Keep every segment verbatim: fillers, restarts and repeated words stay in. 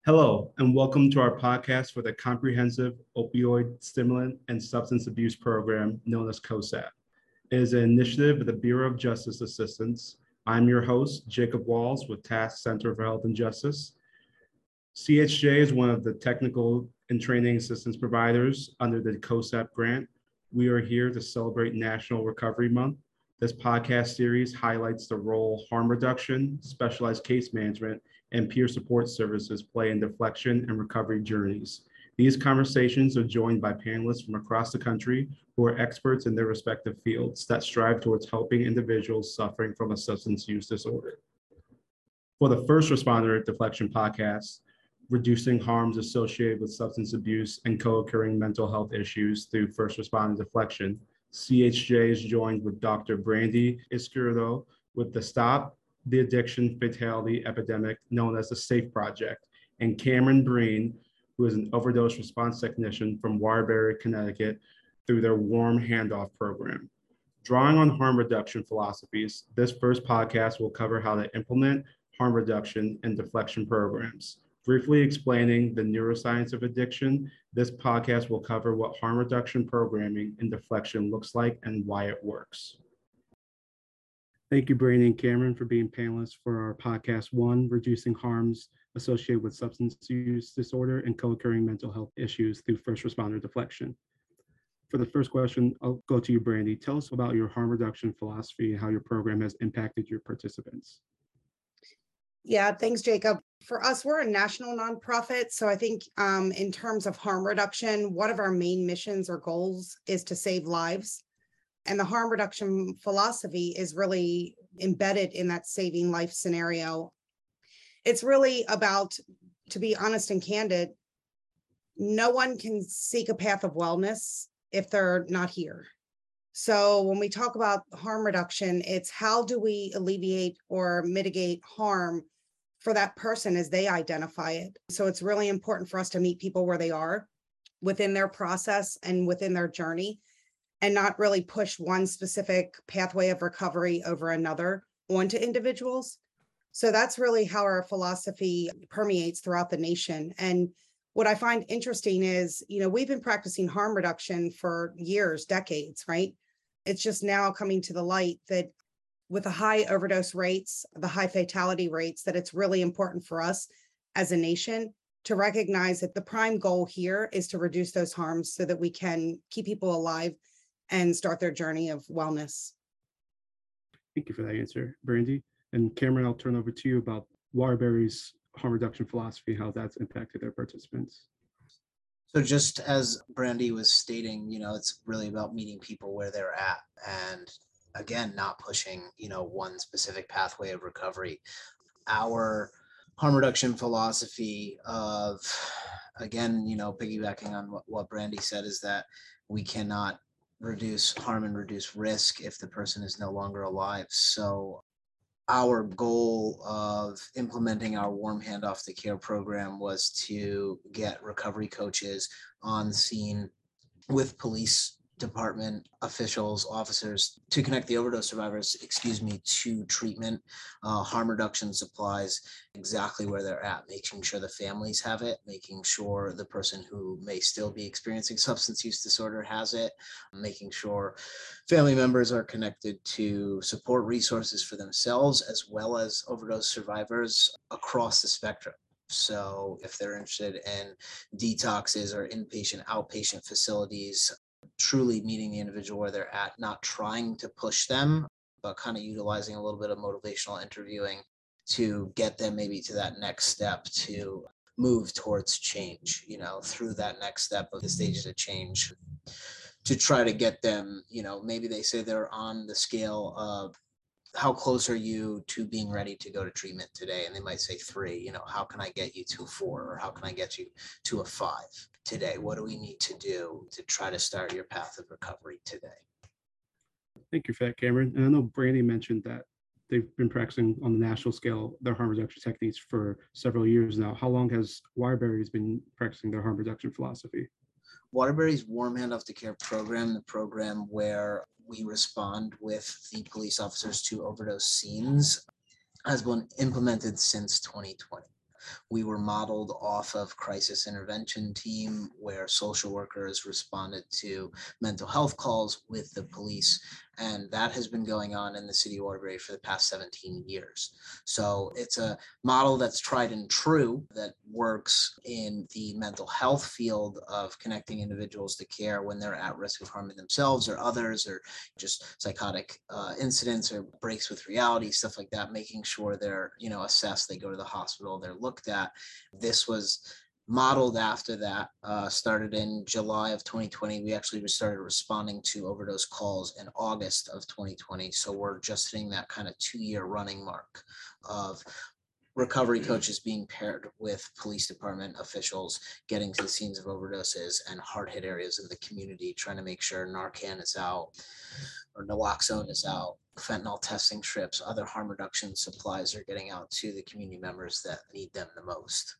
Hello, and welcome to our podcast for the Comprehensive Opioid Stimulant and Substance Abuse Program known as COSAP. It is an initiative of the Bureau of Justice Assistance. I'm your host, Jacob Walls with Task Center for Health and Justice. C H J is one of the technical and training assistance providers under the COSAP grant. We are here to celebrate National Recovery Month. This podcast series highlights the role harm reduction, specialized case management, and peer support services play in deflection and recovery journeys. These conversations are joined by panelists from across the country who are experts in their respective fields that strive towards helping individuals suffering from a substance use disorder. For the First Responder Deflection podcast, reducing harms associated with substance abuse and co-occurring mental health issues through first responder deflection, C H J is joined with Doctor Brandy Izquierdo with the Stop the Addiction Fatality Epidemic known as the SAFE Project, and Cameron Breen, who is an overdose response technician from Waterbury, Connecticut, through their Warm Handoff program. Drawing on harm reduction philosophies, this first podcast will cover how to implement harm reduction and deflection programs. Briefly explaining the neuroscience of addiction, this podcast will cover what harm reduction programming and deflection looks like and why it works. Thank you, Brandon and Cameron, for being panelists for our podcast one, Reducing Harms Associated with Substance Use Disorder and Co-occurring Mental Health Issues Through First Responder Deflection. For the first question, I'll go to you, Brandy. Tell us about your harm reduction philosophy and how your program has impacted your participants. Yeah, thanks, Jacob. For us, we're a national nonprofit. So I think um, in terms of harm reduction, one of our main missions or goals is to save lives. And the harm reduction philosophy is really embedded in that saving life scenario. It's really about, to be honest and candid, no one can seek a path of wellness if they're not here. So when we talk about harm reduction, it's how do we alleviate or mitigate harm for that person as they identify it. So it's really important for us to meet people where they are within their process and within their journey, and not really push one specific pathway of recovery over another onto individuals. So that's really how our philosophy permeates throughout the nation. And what I find interesting is, you know, we've been practicing harm reduction for years, decades, right? It's just now coming to the light that with the high overdose rates, the high fatality rates, that it's really important for us as a nation to recognize that the prime goal here is to reduce those harms so that we can keep people alive and start their journey of wellness. Thank you for that answer, Brandy. And Cameron, I'll turn over to you about Waterbury's harm reduction philosophy, how that's impacted their participants. So just as Brandy was stating, you know, it's really about meeting people where they're at, and again, not pushing, you know, one specific pathway of recovery. Our harm reduction philosophy of, again, you know, piggybacking on what, what Brandy said, is that we cannot reduce harm and reduce risk if the person is no longer alive. So our goal of implementing our Warm Handoff to Care program was to get recovery coaches on scene with police department officials, officers, to connect the overdose survivors, excuse me, to treatment, uh, harm reduction supplies, exactly where they're at, making sure the families have it, making sure the person who may still be experiencing substance use disorder has it, making sure family members are connected to support resources for themselves, as well as overdose survivors across the spectrum. So if they're interested in detoxes or inpatient, outpatient facilities, truly meeting the individual where they're at, not trying to push them, but kind of utilizing a little bit of motivational interviewing to get them maybe to that next step to move towards change, you know, through that next step of the stages of change, to try to get them, you know, maybe they say they're on the scale of how close are you to being ready to go to treatment today? And they might say three, you know, how can I get you to a four, or how can I get you to a five today? What do we need to do to try to start your path of recovery today? Thank you for that, Cameron. And I know Brandy mentioned that they've been practicing on the national scale their harm reduction techniques for several years now. How long has Waterbury's been practicing their harm reduction philosophy? Waterbury's Warm Handoff to Care program, the program where we respond with the police officers to overdose scenes, has been implemented since twenty twenty. We were modeled off of crisis intervention team where social workers responded to mental health calls with the police. And that has been going on in the city of Waterbury for the past seventeen years. So it's a model that's tried and true that works in the mental health field of connecting individuals to care when they're at risk of harming themselves or others, or just psychotic uh, incidents or breaks with reality, stuff like that, making sure they're, you know, assessed, they go to the hospital, they're looked at. This was modeled after that, uh, started in July of twenty twenty. We actually started responding to overdose calls in August of twenty twenty. So we're just hitting that kind of two-year running mark of recovery coaches being paired with police department officials, getting to the scenes of overdoses and hard hit areas of the community, trying to make sure Narcan is out or naloxone is out, fentanyl testing strips, other harm reduction supplies are getting out to the community members that need them the most.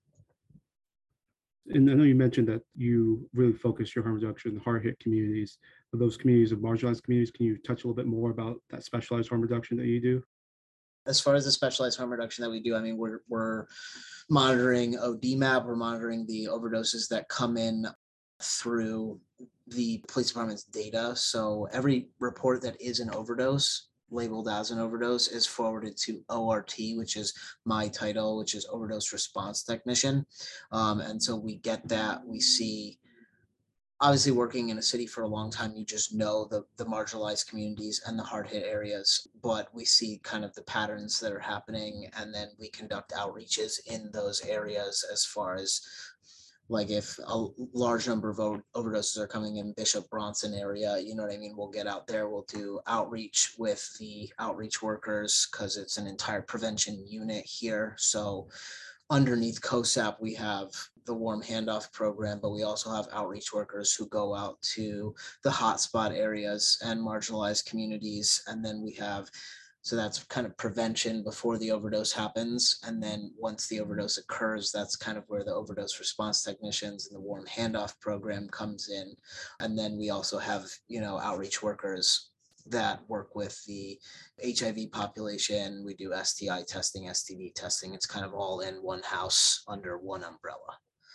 And I know you mentioned that you really focus your harm reduction in hard hit communities. For those communities of marginalized communities, can you touch a little bit more about that specialized harm reduction that you do? As far as the specialized harm reduction that we do, I mean, we're, we're monitoring O D MAP, we're monitoring the overdoses that come in through the police department's data. So every report that is an overdose, labeled as an overdose, is forwarded to O R T, which is my title, which is Overdose Response Technician. Um, and so we get that, we see, obviously working in a city for a long time, you just know the, the marginalized communities and the hard hit areas, but we see kind of the patterns that are happening. And then we conduct outreaches in those areas as far as like if a large number of overdoses are coming in Bishop Bronson area, you know what I mean? We'll get out there, we'll do outreach with the outreach workers because it's an entire prevention unit here. So underneath COSAP, we have the warm handoff program, but we also have outreach workers who go out to the hotspot areas and marginalized communities. And then we have, so that's kind of prevention before the overdose happens. And then once the overdose occurs, that's kind of where the overdose response technicians and the warm handoff program comes in. And then we also have, you know, outreach workers that work with the H I V population. We do S T I testing, S T D testing. It's kind of all in one house under one umbrella.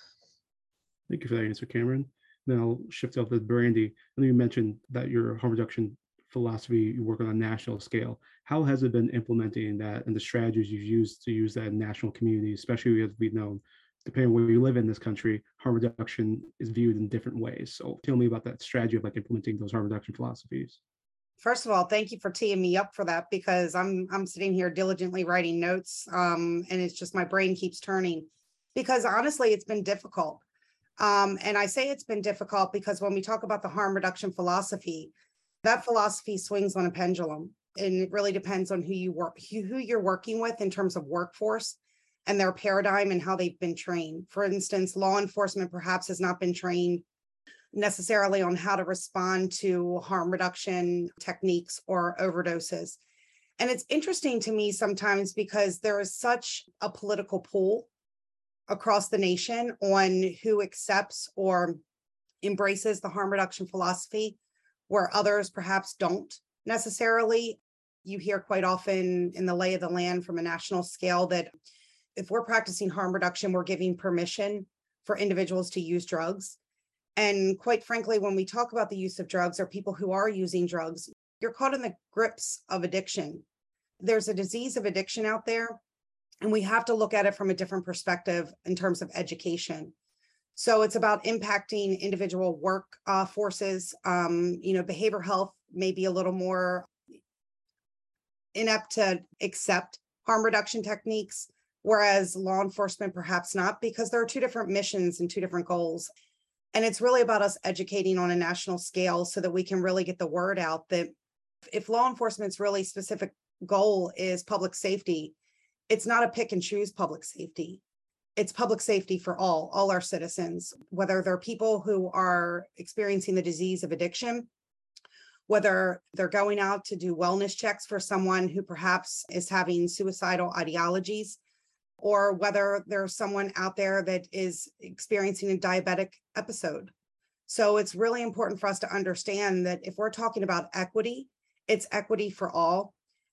Thank you for that answer, Cameron. Then I'll shift over to Brandy. I know you mentioned that your harm reduction philosophy, you work on a national scale. How has it been implementing that and the strategies you've used to use that in national communities, especially as we know, depending on where you live in this country, harm reduction is viewed in different ways. So tell me about that strategy of like implementing those harm reduction philosophies. First of all, thank you for teeing me up for that because I'm I'm sitting here diligently writing notes, um, and it's just my brain keeps turning because honestly, it's been difficult. Um, and I say it's been difficult because when we talk about the harm reduction philosophy, that philosophy swings on a pendulum, and it really depends on who you work, who you're working with in terms of workforce and their paradigm and how they've been trained. For instance, law enforcement perhaps has not been trained necessarily on how to respond to harm reduction techniques or overdoses. And it's interesting to me sometimes because there is such a political pull across the nation on who accepts or embraces the harm reduction philosophy, where others perhaps don't necessarily. You hear quite often in the lay of the land from a national scale that if we're practicing harm reduction, we're giving permission for individuals to use drugs. And quite frankly, when we talk about the use of drugs or people who are using drugs, you're caught in the grips of addiction. There's a disease of addiction out there, and we have to look at it from a different perspective in terms of education. So it's about impacting individual work uh, forces. Um, you know, behavioral health may be a little more inept to accept harm reduction techniques, whereas law enforcement perhaps not, because there are two different missions and two different goals. And it's really about us educating on a national scale so that we can really get the word out that if law enforcement's really specific goal is public safety, it's not a pick and choose public safety. It's public safety for all, all our citizens, whether they're people who are experiencing the disease of addiction, whether they're going out to do wellness checks for someone who perhaps is having suicidal ideologies, or whether there's someone out there that is experiencing a diabetic episode. So it's really important for us to understand that if we're talking about equity, it's equity for all.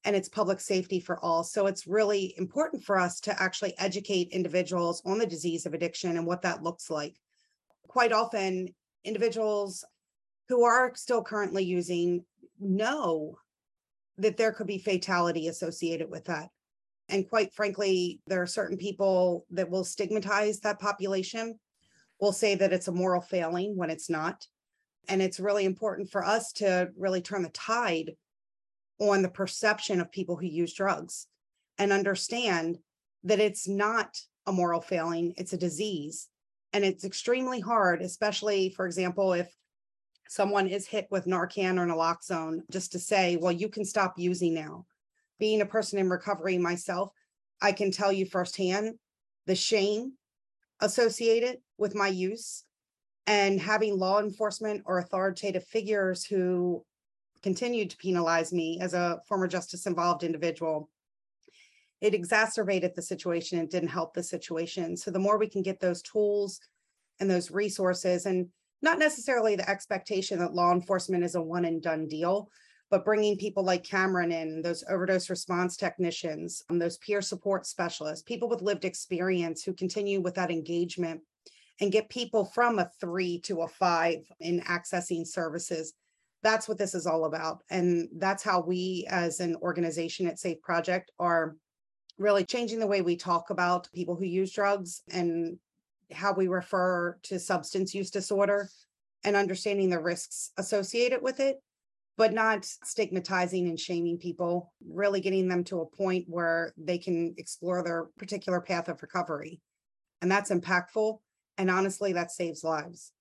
and it's public safety for all. So it's really important for us to actually educate individuals on the disease of addiction and what that looks like. Quite often, individuals who are still currently using know that there could be fatality associated with that. And quite frankly, there are certain people that will stigmatize that population, will say that it's a moral failing when it's not. And it's really important for us to really turn the tide on the perception of people who use drugs and understand that it's not a moral failing, it's a disease. And it's extremely hard, especially, for example, if someone is hit with Narcan or naloxone, just to say, well, you can stop using now. Being a person in recovery myself, I can tell you firsthand the shame associated with my use, and having law enforcement or authoritative figures who continued to penalize me as a former justice involved individual. It exacerbated the situation and didn't help the situation. So the more we can get those tools and those resources, and not necessarily the expectation that law enforcement is a one and done deal, but bringing people like Cameron in, those overdose response technicians, um, those peer support specialists, people with lived experience who continue with that engagement and get people from a three to a five in accessing services. That's what this is all about. And that's how we as an organization at Safe Project are really changing the way we talk about people who use drugs and how we refer to substance use disorder and understanding the risks associated with it, but not stigmatizing and shaming people, really getting them to a point where they can explore their particular path of recovery. And that's impactful. And honestly, that saves lives.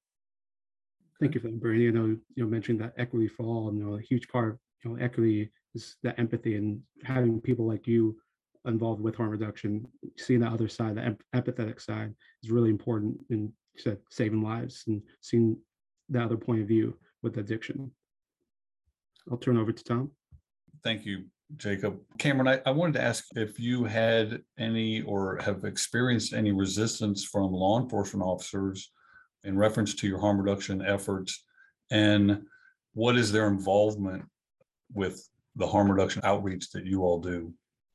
Thank you for that, Brandy. I know you mentioned that equity for all, and you know, a huge part of you know, equity is that empathy, and having people like you involved with harm reduction, seeing the other side, the em- empathetic side, is really important in saving lives and seeing the other point of view with addiction. I'll turn over to Tom. Thank you, Jacob. Cameron, I, I wanted to ask if you had any or have experienced any resistance from law enforcement officers in reference to your harm reduction efforts, and what is their involvement with the harm reduction outreach that you all do?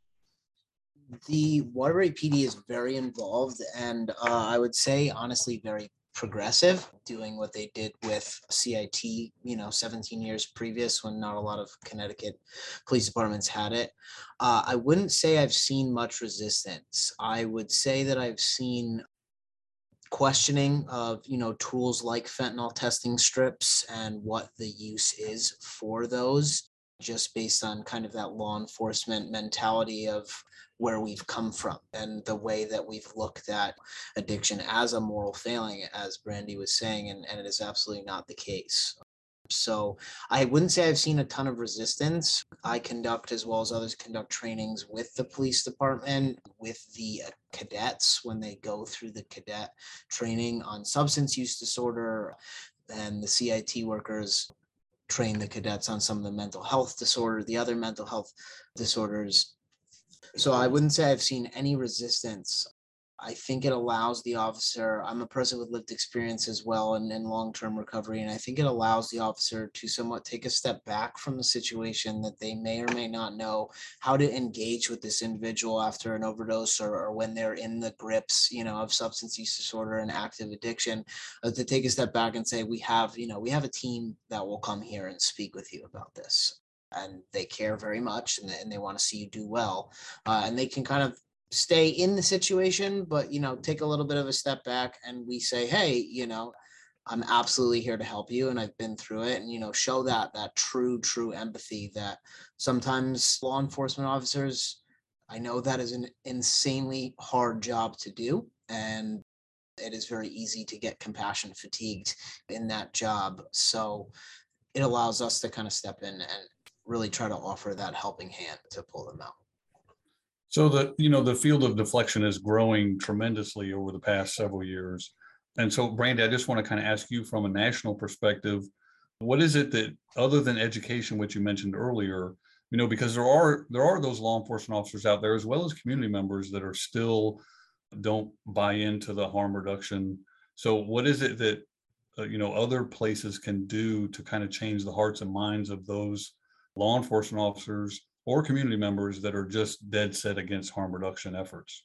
The Waterbury P D is very involved, and uh, I would say honestly very progressive, doing what they did with C I T, you know, seventeen years previous when not a lot of Connecticut police departments had it. Uh, I wouldn't say I've seen much resistance. I would say that I've seen questioning of, you know, tools like fentanyl testing strips and what the use is for those, just based on kind of that law enforcement mentality of where we've come from and the way that we've looked at addiction as a moral failing, as Brandy was saying, and, and it is absolutely not the case. So I wouldn't say I've seen a ton of resistance. I conduct, as well as others conduct, trainings with the police department, with the cadets when they go through the cadet training on substance use disorder, and the C I T workers train the cadets on some of the mental health disorder, the other mental health disorders. So I wouldn't say I've seen any resistance. I think it allows the officer, I'm a person with lived experience as well in, in long-term recovery, and I think it allows the officer to somewhat take a step back from the situation that they may or may not know how to engage with this individual after an overdose, or, or when they're in the grips, you know, of substance use disorder and active addiction, uh, to take a step back and say, we have, you know, we have a team that will come here and speak with you about this. And they care very much, and, and they want to see you do well. Uh, and they can kind of stay in the situation, but, you know, take a little bit of a step back, and we say, hey, you know, I'm absolutely here to help you, and I've been through it, and, you know, show that that true, true empathy that sometimes law enforcement officers, I know that is an insanely hard job to do, and it is very easy to get compassion fatigued in that job. So it allows us to kind of step in and really try to offer that helping hand to pull them out. So the, you know, the field of deflection is growing tremendously over the past several years. And so, Brandy, I just want to kind of ask you from a national perspective, what is it that, other than education, which you mentioned earlier, you know, because there are there are those law enforcement officers out there, as well as community members, that are still don't buy into the harm reduction. So what is it that, uh, you know, other places can do to kind of change the hearts and minds of those law enforcement officers or community members that are just dead set against harm reduction efforts?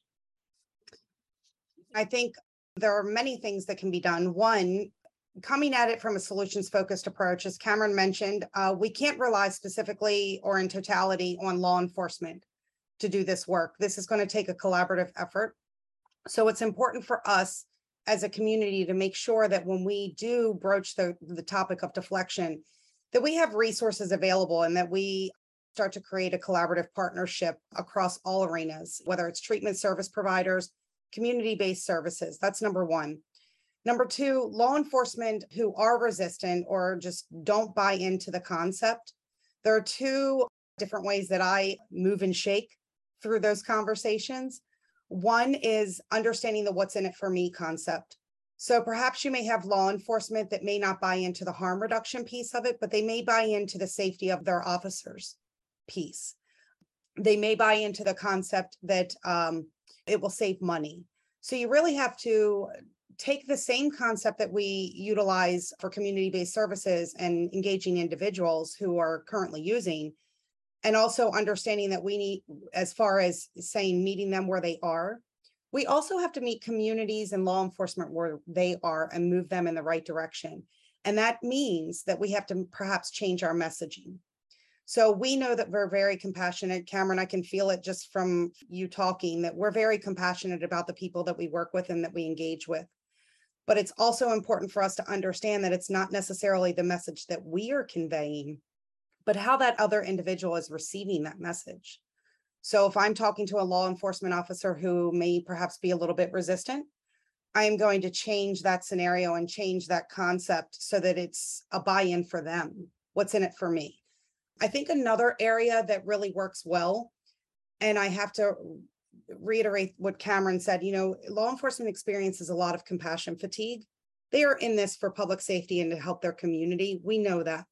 I think there are many things that can be done. One, coming at it from a solutions focused approach, as Cameron mentioned, uh, we can't rely specifically or in totality on law enforcement to do this work. This is going to take a collaborative effort. So it's important for us as a community to make sure that when we do broach the, the topic of deflection, that we have resources available and that we start to create a collaborative partnership across all arenas, whether it's treatment service providers, community-based services. That's number one. Number two, law enforcement who are resistant or just don't buy into the concept. There are two different ways that I move and shake through those conversations. One is understanding the what's in it for me concept. So perhaps you may have law enforcement that may not buy into the harm reduction piece of it, but they may buy into the safety of their officers piece. They may buy into the concept that um, it will save money. So you really have to take the same concept that we utilize for community-based services and engaging individuals who are currently using, and also understanding that we need, as far as saying meeting them where they are, we also have to meet communities and law enforcement where they are and move them in the right direction. And that means that we have to perhaps change our messaging. So we know that we're very compassionate. Cameron, I can feel it just from you talking, that we're very compassionate about the people that we work with and that we engage with. But it's also important for us to understand that it's not necessarily the message that we are conveying, but how that other individual is receiving that message. So if I'm talking to a law enforcement officer who may perhaps be a little bit resistant, I am going to change that scenario and change that concept so that it's a buy-in for them. What's in it for me? I think another area that really works well, and I have to reiterate what Cameron said, you know, law enforcement experiences a lot of compassion fatigue. They are in this for public safety and to help their community. We know that.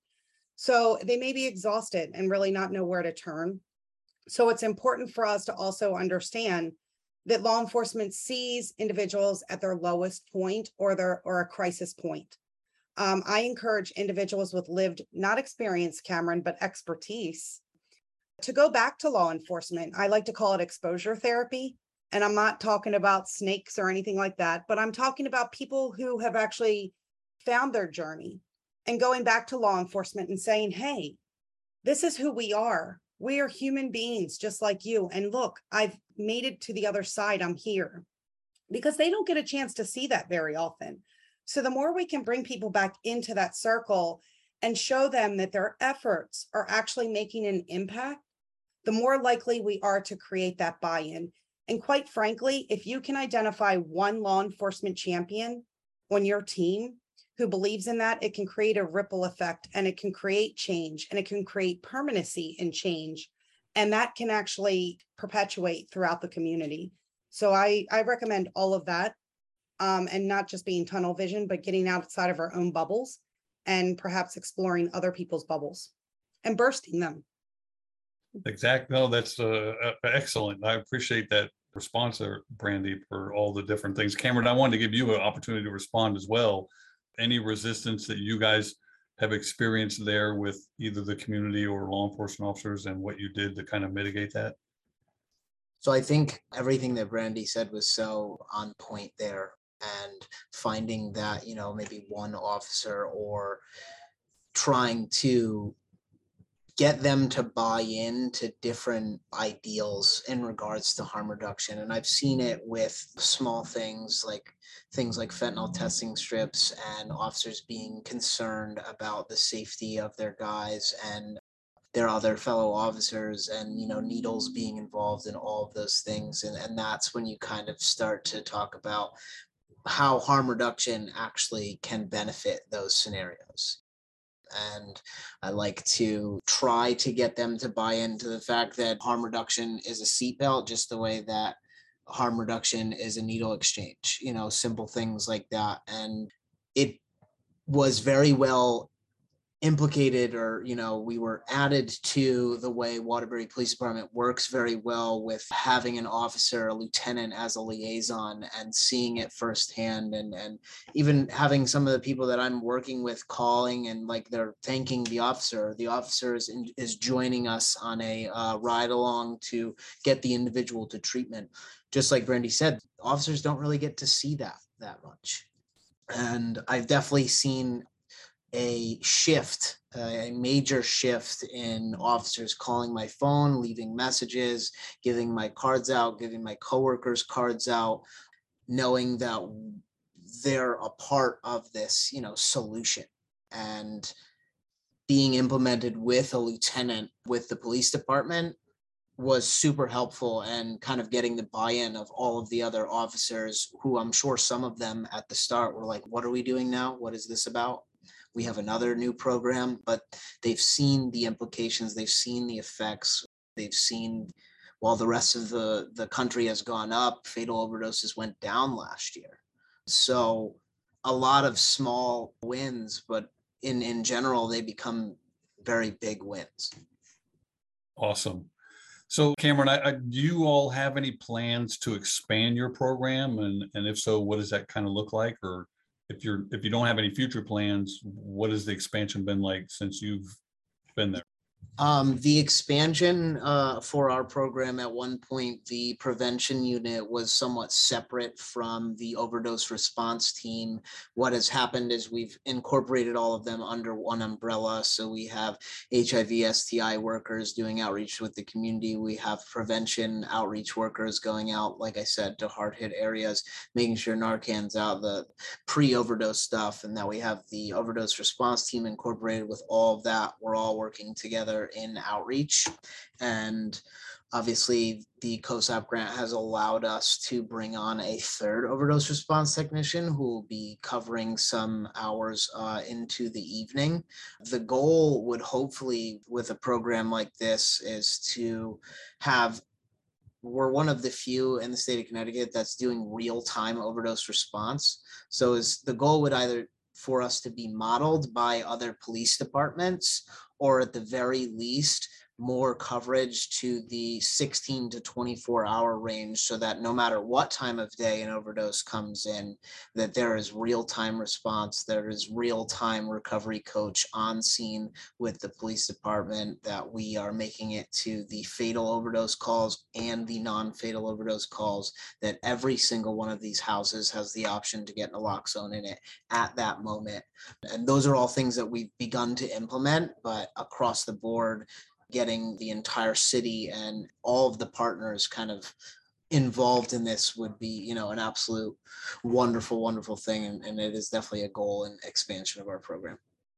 So they may be exhausted and really not know where to turn. So it's important for us to also understand that law enforcement sees individuals at their lowest point or their or a crisis point. Um, I encourage individuals with lived, not experience, Cameron, but expertise to go back to law enforcement. I like to call it exposure therapy. And I'm not talking about snakes or anything like that, but I'm talking about people who have actually found their journey and going back to law enforcement and saying, hey, this is who we are. We are human beings just like you. And look, I've made it to the other side. I'm here. Because they don't get a chance to see that very often. So the more we can bring people back into that circle and show them that their efforts are actually making an impact, the more likely we are to create that buy-in. And quite frankly, if you can identify one law enforcement champion on your team who believes in that, it can create a ripple effect and it can create change and it can create permanency in change. And that can actually perpetuate throughout the community. So I, I recommend all of that, um, and not just being tunnel vision, but getting outside of our own bubbles and perhaps exploring other people's bubbles and bursting them. Exactly. No, that's uh, uh, excellent. I appreciate that response there, Brandy, for all the different things. Cameron, I wanted to give you an opportunity to respond as well. Any resistance that you guys have experienced there with either the community or law enforcement officers and what you did to kind of mitigate that? So I think everything that Brandy said was so on point there, and finding that, you know, maybe one officer or trying to get them to buy into different ideals in regards to harm reduction. And I've seen it with small things like things like fentanyl testing strips and officers being concerned about the safety of their guys and their other fellow officers, and, you know, needles being involved in all of those things. And, and that's when you kind of start to talk about how harm reduction actually can benefit those scenarios. And I like to try to get them to buy into the fact that harm reduction is a seatbelt, just the way that harm reduction is a needle exchange, you know, simple things like that. And it was very well implicated, or, you know, we were added to the way Waterbury Police Department works very well with having an officer, a lieutenant as a liaison, and seeing it firsthand, and, and even having some of the people that I'm working with calling and like they're thanking the officer. The officer is, in, is joining us on a uh, ride along to get the individual to treatment. Just like Brandy said, officers don't really get to see that that much. And I've definitely seen a shift, a major shift in officers calling my phone, leaving messages, giving my cards out, giving my coworkers cards out, knowing that they're a part of this, you know, solution. And being implemented with a lieutenant with the police department was super helpful, and kind of getting the buy-in of all of the other officers, who I'm sure some of them at the start were like, what are we doing now? What is this about? We have another new program, but they've seen the implications, they've seen the effects, they've seen, while the rest of the, the country has gone up, fatal overdoses went down last year. So a lot of small wins, but in, in general, they become very big wins. Awesome. So Cameron, I, I, do you all have any plans to expand your program? And, and if so, what does that kind of look like? Or if you're, if you don't have any future plans, what has the expansion been like since you've been there? Um, the expansion uh, for our program, at one point, the prevention unit was somewhat separate from the overdose response team. What has happened is we've incorporated all of them under one umbrella. So we have H I V S T I workers doing outreach with the community. We have prevention outreach workers going out, like I said, to hard hit areas, making sure Narcan's out, the pre-overdose stuff, and that we have the overdose response team incorporated with all of that. We're all working together in outreach, and obviously the COSAP grant has allowed us to bring on a third overdose response technician who will be covering some hours uh, into the evening. The goal would hopefully with a program like this is to have, we're one of the few in the state of Connecticut that's doing real-time overdose response. So is the goal would either for us to be modeled by other police departments, or at the very least, more coverage to the sixteen to twenty-four hour range, so that no matter what time of day an overdose comes in, that there is real-time response, there is real-time recovery coach on scene with the police department, that we are making it to the fatal overdose calls and the non-fatal overdose calls, that every single one of these houses has the option to get naloxone in it at that moment. And those are all things that we've begun to implement, but across the board, getting the entire city and all of the partners kind of involved in this would be, you know, an absolute wonderful, wonderful thing. And, and it is definitely a goal and expansion of our program.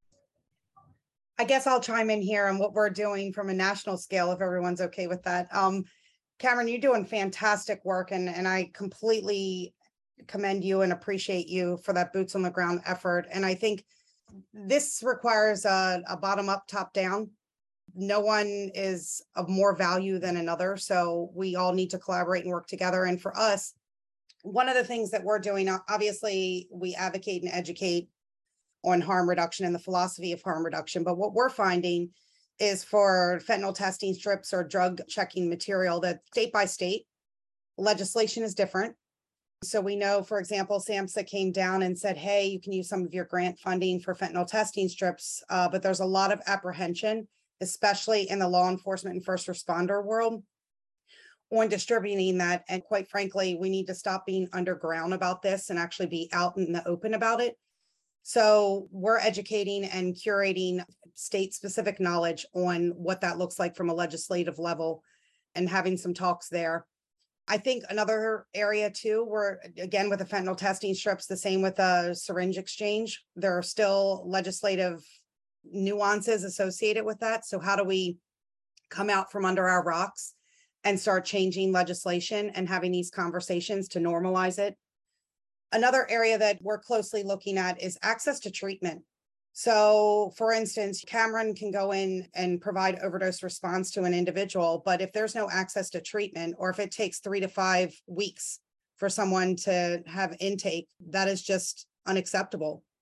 I guess I'll chime in here on what we're doing from a national scale, if everyone's okay with that. Um, Cameron, you're doing fantastic work, and, and I completely commend you and appreciate you for that boots on the ground effort. And I think this requires a, a bottom up, top down. No one is of more value than another. So we all need to collaborate and work together. And for us, one of the things that we're doing, obviously, we advocate and educate on harm reduction and the philosophy of harm reduction. But what we're finding is for fentanyl testing strips or drug checking material, that state by state legislation is different. So we know, for example, SAMHSA came down and said, hey, you can use some of your grant funding for fentanyl testing strips, uh, but there's a lot of apprehension, especially in the law enforcement and first responder world, on distributing that. And quite frankly, we need to stop being underground about this and actually be out in the open about it. So we're educating and curating state-specific knowledge on what that looks like from a legislative level and having some talks there. I think another area too, where again, with the fentanyl testing strips, the same with a syringe exchange, there are still legislative nuances associated with that. So how do we come out from under our rocks and start changing legislation and having these conversations to normalize it? Another area that we're closely looking at is access to treatment. So for instance, Cameron can go in and provide overdose response to an individual, but if there's no access to treatment, or if it takes three to five weeks for someone to have intake, that is just unacceptable.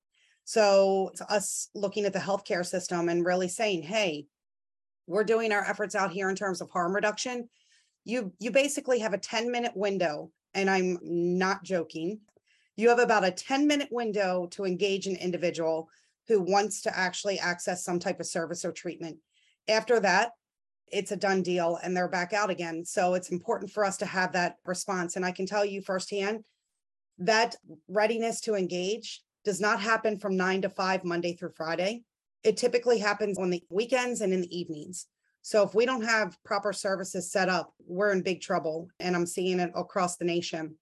So it's us looking at the healthcare system and really saying, hey, we're doing our efforts out here in terms of harm reduction. You, you basically have a ten minute window, and I'm not joking. You have about a ten minute window to engage an individual who wants to actually access some type of service or treatment. After that, it's a done deal and they're back out again. So it's important for us to have that response. And I can tell you firsthand that readiness to engage does not happen from nine to five, Monday through Friday. It typically happens on the weekends and in the evenings. So if we don't have proper services set up, we're in big trouble. And I'm seeing it across the nation.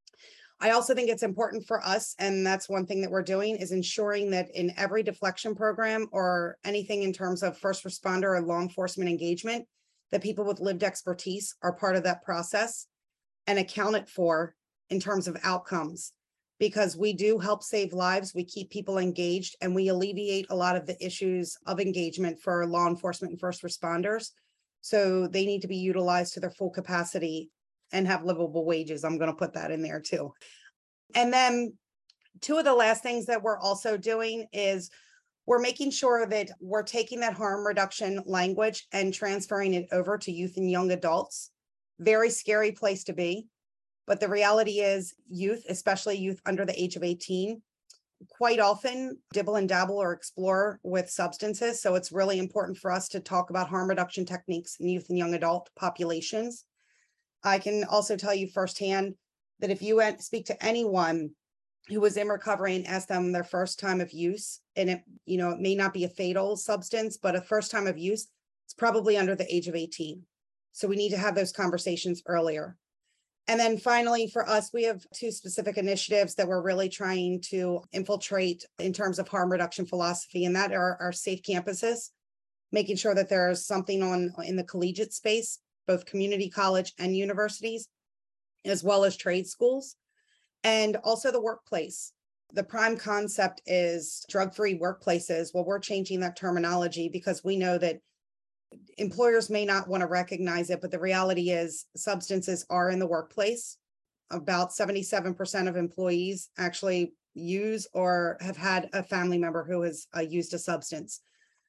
I also think it's important for us, and that's one thing that we're doing, is ensuring that in every deflection program or anything in terms of first responder or law enforcement engagement, that people with lived expertise are part of that process and accounted for in terms of outcomes, because we do help save lives, we keep people engaged, and we alleviate a lot of the issues of engagement for law enforcement and first responders. So they need to be utilized to their full capacity and have livable wages. I'm going to put that in there too. And then two of the last things that we're also doing is we're making sure that we're taking that harm reduction language and transferring it over to youth and young adults. Very scary place to be. But the reality is youth, especially youth under the age of eighteen, quite often dibble and dabble or explore with substances. So it's really important for us to talk about harm reduction techniques in youth and young adult populations. I can also tell you firsthand that if you went speak to anyone who was in recovery and ask them their first time of use, and it, you know, it may not be a fatal substance, but a first time of use, it's probably under the age of eighteen. So we need to have those conversations earlier. And then finally, for us, we have two specific initiatives that we're really trying to infiltrate in terms of harm reduction philosophy, and that are our safe campuses, making sure that there's something on in the collegiate space, both community college and universities, as well as trade schools, and also the workplace. The prime concept is drug-free workplaces. Well, we're changing that terminology because we know that employers may not want to recognize it, but the reality is substances are in the workplace. About seventy-seven percent of employees actually use or have had a family member who has uh, used a substance.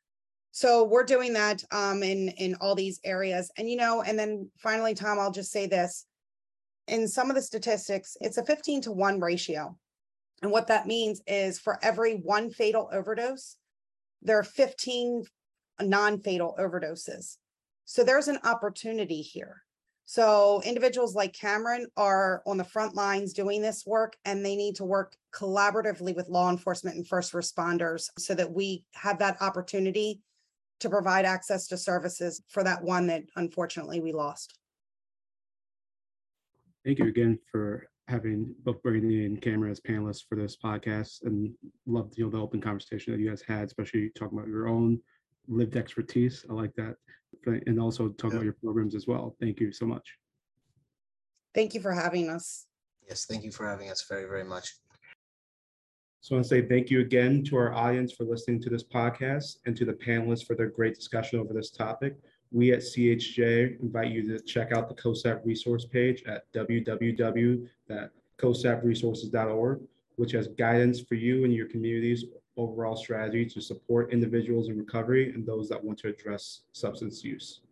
So we're doing that um, in, in all these areas. And, you know, and then finally, Tom, I'll just say this. In some of the statistics, it's a fifteen to one ratio. And what that means is for every one fatal overdose, there are fifteen non-fatal overdoses. So there's an opportunity here. So individuals like Cameron are on the front lines doing this work, and they need to work collaboratively with law enforcement and first responders so that we have that opportunity to provide access to services for that one that unfortunately we lost. Thank you again for having both Brittany and Cameron as panelists for this podcast, and love you know the open conversation that you guys had, especially talking about your own lived expertise. I like that, and also talking yeah. about your programs as well. Thank you so much. Thank you for having us. Yes, thank you for having us very, very much. So I want to say thank you again to our audience for listening to this podcast, and to the panelists for their great discussion over this topic. We at C H J invite you to check out the COSAP resource page at w w w dot cosap resources dot org, which has guidance for you and your community's overall strategy to support individuals in recovery and those that want to address substance use.